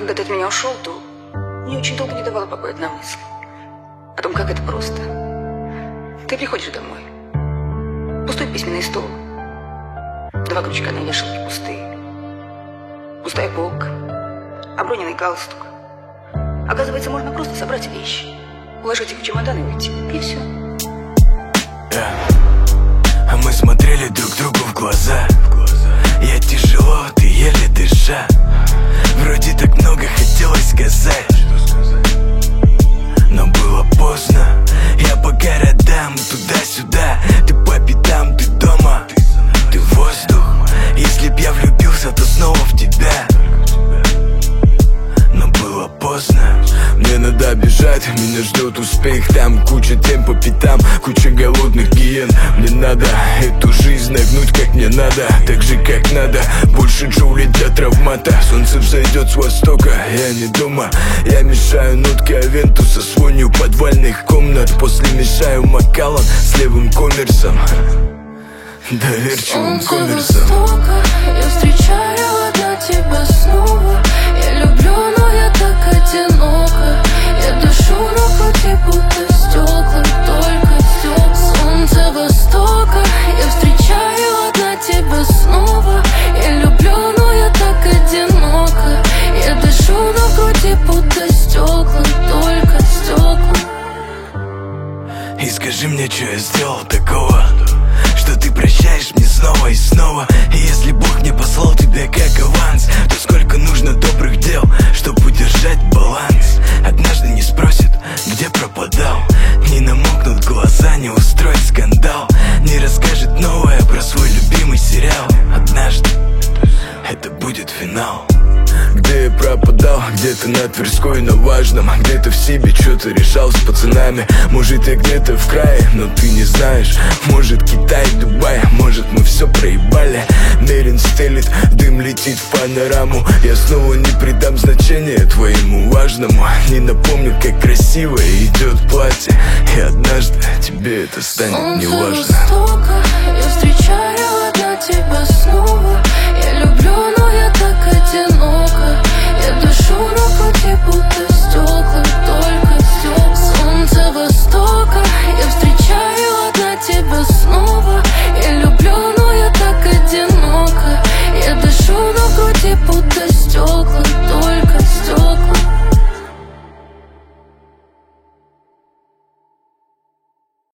Когда ты от меня ушел, то мне очень долго не давала покоя одна мысль о том, как это просто. Ты приходишь домой, пустой письменный стол, 2 крючка на вешалке пустые, пустая полка, оброненный галстук. Оказывается, можно просто собрать вещи, уложить их в чемодан и уйти, и все. А мы смотрели друг другу в глаза. Я тяжело, ты еле дыша. Вроде так много хотелось сказать, но было поздно. Я по городам, туда-сюда. Ты по пятам, ты дома, ты воздух. Если б я влюбился, то снова в тебя, но было поздно. Мне надо бежать, меня ждет успех. Там куча тем по пятам, куча голодных гиен. Мне надо эту жизнь нагнуть как мне надо, так же как надо. Больше джоулей для травмата. Солнце взойдет с востока, я не дома. Я мешаю нотки Авентуса с вонью подвальных комнат. После мешаю Макаллан с левым коммерсом, доверчивым коммерсом. Солнце востока, я встречаю одна тебя снова. Я люблю, но я так одинока. Я дышу на пути, будто стекла, только стекла. Солнце востока, я встречаю одна тебя снова. Я люблю, но я так одинока. Я дышу на груди, будто стекла, только стекла. И скажи мне, что я сделал такого, что ты прощаешь мне снова и снова. И если Бог не послал тебя как аванс, то сколько нужно добрых дел, чтобы удержать баланс. Однажды не спросят, где пропадал, не намокнут глаза, не устроит скандал, не расскажет новое про свой любимый сериал. Однажды это будет финал. Где я пропадал, где-то на Тверской, на Важном. Где-то в себе что-то решал с пацанами. Может, я где-то в крае, но ты не знаешь. Может, Китай, Дубай, может, мы все проебали. Мерин стелит, дым летит в панораму. Я снова не придам значения твоему важному. Не напомню, как красиво идет платье. И однажды тебе это станет неважно. Солнце востока, я встречаю